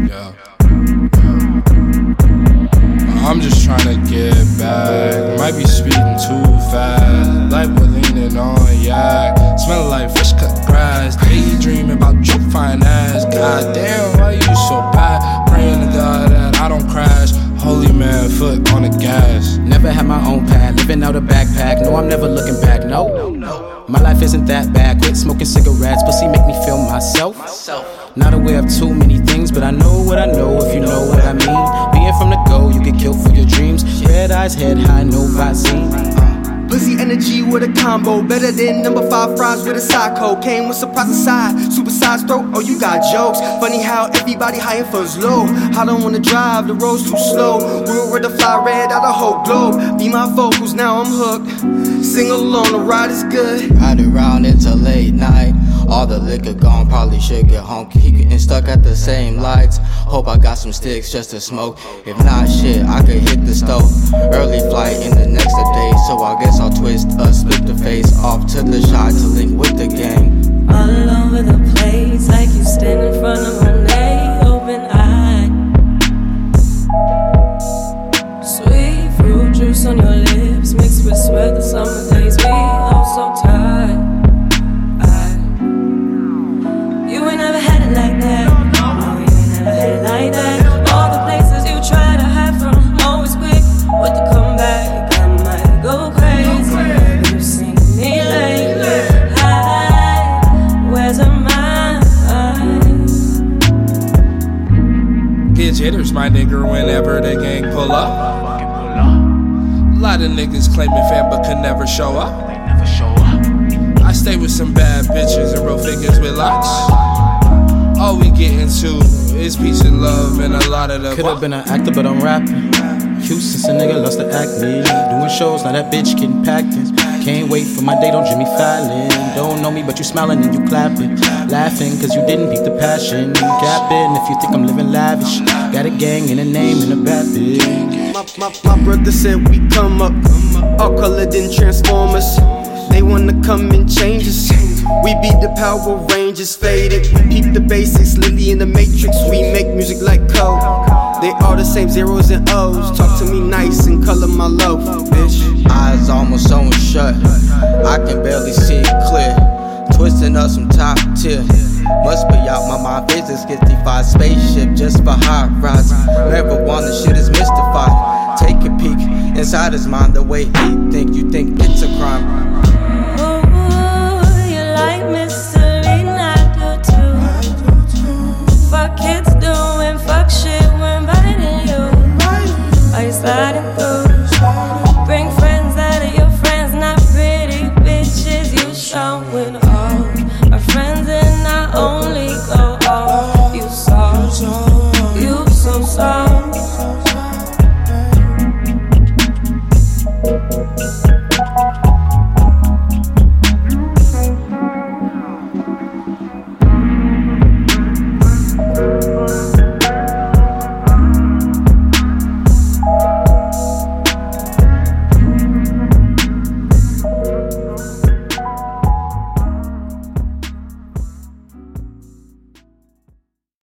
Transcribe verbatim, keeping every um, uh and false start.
Yeah. I'm just trying to get back. Might be speeding too fast. Life was leaning on yak. Smelling like fresh cut grass. Daydreaming about your fine ass. God damn, why you so bad? Praying to God that I don't crash. Holy man, foot on the gas. Never had my own pad, living out a backpack. No, I'm never looking back, no. My life isn't that bad. Quit smoking cigarettes, pussy make me feel myself. Not aware of too many things, but I know what I know, if you know what I mean. Being from the go, you get killed for your dreams. Red eyes, head high, no vaccine. Pussy energy with a combo, better than number five fries with a psycho. Came with surprise aside, supersized throat, oh you got jokes. Funny how everybody high and funds low. I don't wanna drive, the road's too slow. We're ready to fly red out the whole globe. Be my vocals, now I'm hooked. Sing along, the ride is good. Ride around until late night. All the liquor gone, probably should get home. Keep getting stuck at the same lights. Hope I got some sticks just to smoke. If not, shit, I could hit the stove. Early flight in the next day, so I guess I'll twist a split the face off to the shot to link with the gang. All over the place, like you stand in front of Monet, open eye. Sweet fruit juice on your lips, mixed with sweat. The summer days we all so tired. You ain't never had it like that. No, you ain't never had it like that. All the places you try to hide from, always quick with the comeback. I might go crazy. You sing me lately. Hi, where's her mind? Bitch hitters, my nigga, whenever the gang pull up. A lot of niggas claiming fam but could never show up. I stay with some bad bitches and real figures with locks. All we get into is peace and love and a lot of the. Could've been an actor, but I'm rapping. Cute since a nigga lost the acne. Doing shows, now that bitch getting packed in. Can't wait for my day, don't Jimmy Fallon. Don't know me, but you smiling and you clapping. Laughing, cause you didn't beat the passion. Capping if you think I'm living lavish. Got a gang and a name and a bad bitch. My, my, my brother said we come up, all colored in Transformers. They wanna come and change us. We beat the Power Rangers, faded. We peep the basics, Lily in the Matrix. We make music like code. They all the same zeros and O's. Talk to me nice and color my loaf, bitch. Eyes almost sewn shut, I can barely see it clear. Twisting up some top tier. Must be out my mind, physics fifty-five. Spaceship just for high rides. Marijuana shit is mystified. Take a peek inside his mind, the way he think. You think it's a crime. Fuck kids doing fuck shit when inviting you. Are you sliding through? Bring friends out of your friends, not pretty bitches. You showing